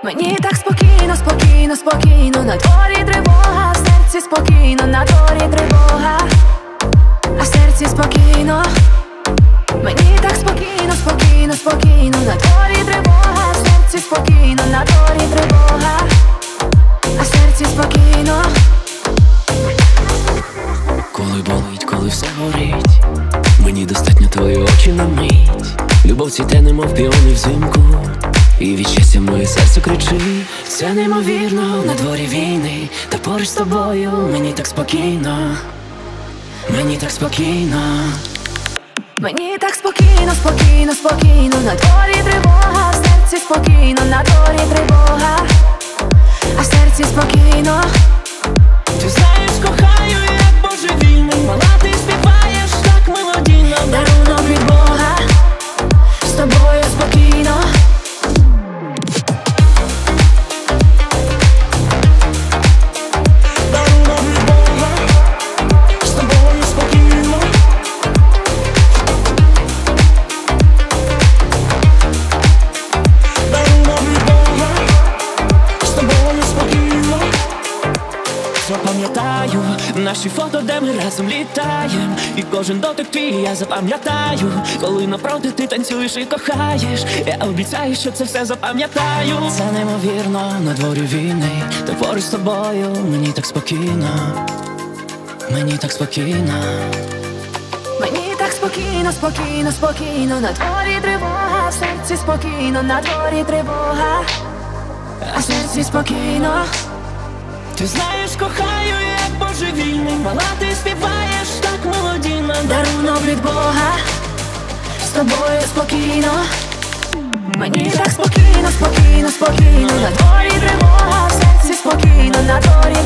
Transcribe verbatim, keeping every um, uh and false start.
Мені так спокійно, спокійно, спокійно. На дворі тривога, в серці спокійно, на дворі тривога, а в серці спокійно. Мені так спокійно, спокійно, спокійно. На дворі тривога, в серці спокійно, на дворі тривога, а в серці спокійно. Коли болить, коли все горить, мені достатньо твої очі на мить. Любов цвіте, немов піони взимку, і від щастя моє серце кричить. Це неймовірно, на дворі війни, та поруч з тобою мені так спокійно, мені так спокійно. Мені так спокійно, спокійно, спокійно. На дворі тривога, в серці спокійно, на дворі тривога, а в серці спокійно. Ти знаєш, кохаю, як божевільний. Мала, ти співаєш так мелодійно. Дарунок від Бога, з тобою спокійно. Дарунок від Бога, з тобою спокійно. Дарунок від Бога, з тобою спокійно. Запам'ятаю наші фото, де ми разом літаєм, і кожен дотик твій я запам'ятаю. Коли навпроти ти танцюєш і кохаєш, я обіцяю, що це все запам'ятаю. Це неймовірно, на дворі війни, та поруч з тобою мені так спокійно, мені так спокійно. Мені так спокійно, спокійно, спокійно. На дворі тривога, в серці спокійно, на дворі тривога, а в серці спокійно. Ти знаєш, кохаю, як божевільний. Мала, ти співаєш так мелодійно. Дарунок від Бога, з тобою спокійно. Мені так спокійно, спокійно, спокійно. На дворі тривога, в серці спокійно, на дворі